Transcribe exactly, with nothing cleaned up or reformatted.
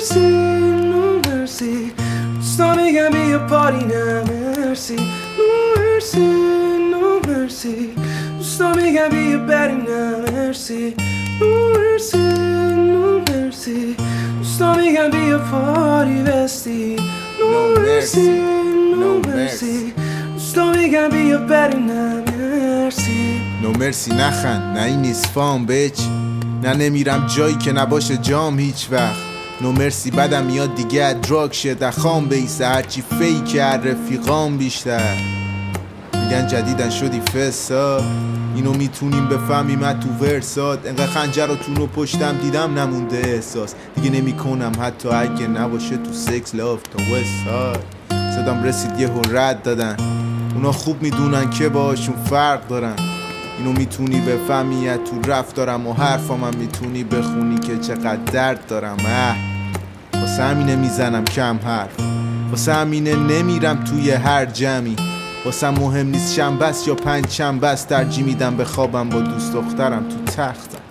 مرسی no مرسی دوستا میگم بیا پاری نه مرسی no مرسی no مرسی دوستا میگم بیا بریم نه مرسی no مرسی no مرسی دوستا میگم بیا پاری بستی no مرسی no مرسی دوستا میگم بیا بریم نه مرسی نو مرسی نخند، نه این نیست فام بچ، نه نمیرم جایی که نباشه جام هیچ وقت. نو مرسی بدم میاد دیگه دراگ شه دخام بیسه هرچی فیکه هر رفیقام بیشتر. میگن جدیدن شدی فساد، اینو میتونیم بفهمیم از تو ورسات. انقدر خنجر رو تونو پشتم دیدم نمونده احساس، دیگه نمی کنم حتی اگه نباشه تو سکس لاف تا وستاد. صدام رسید یه رد دادن، اونا خوب میدونن که باشون فرق دارن. اینو میتونی بفهمی از تو رفتارم و حرفام هم میتونی بخونی که چقدر درد دارم. اه واسه همینه میزنم کم حرف، واسه همینه نمیرم توی هر جمعی، واسه مهم نیست شنبه است یا پنج شنبه است، ترجیح میدم بخوابم با دوست دخترم تو تختم.